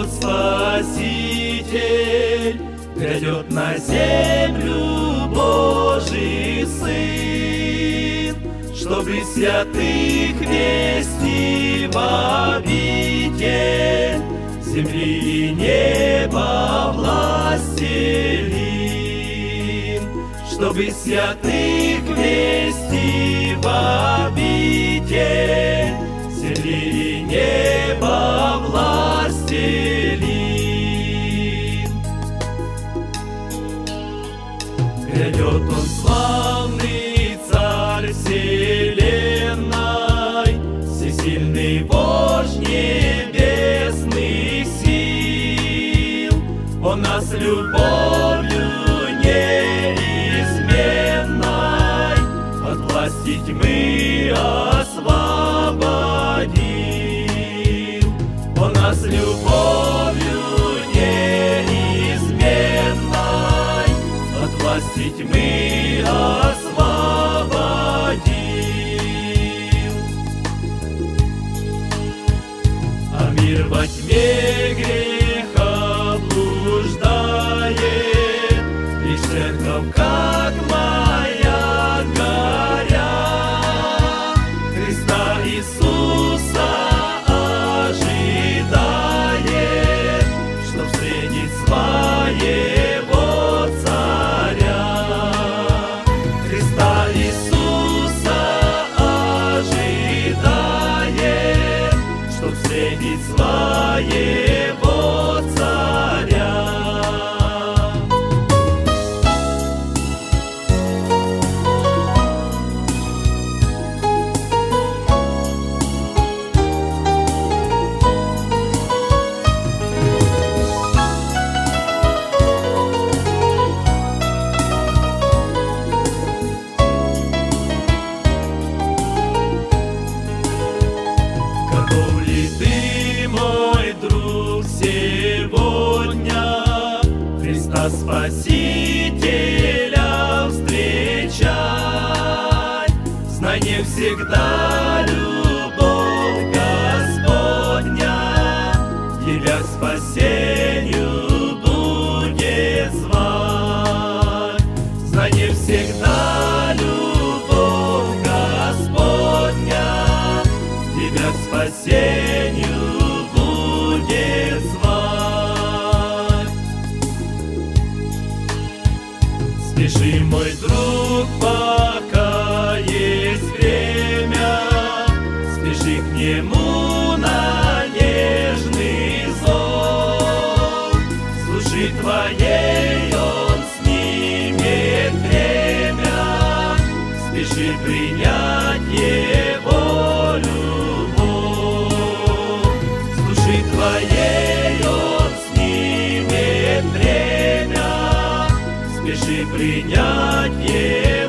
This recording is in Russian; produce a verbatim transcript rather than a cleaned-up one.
вот Спаситель, грядет на землю Божий Сын, чтобы святых вести в обитель, земли и неба властелин, чтобы святых вести в обитель, земли и неба властелин. Грядет он славный царь вселенной, всесильный вождь небесных сил. Он нас любовью неизменной от власти тьмы освободил. Он нас любовью неизменной от власти тьмы освободил. А мир во тьме греха блуждает, и церковь, как маяк горя, Христа Иисуса ожидает, чтоб встретить своего царя. Христа Иисуса ожидает, чтоб встретить своего царя. Каков ли ты, мой друг, сегодня Христа Спасителя встречай? Знай, не всегда любовь Господня тебя к спасению будет звать. Знай, не всегда любовь Господня тебя к спасению будет звать. Спеши, мой друг, пока есть время, спеши к Нему на нежный зов. Слушай твоей Он снимет время, спеши принять Его любовь. Слушай твоей Он снимет время, спеши принять Его.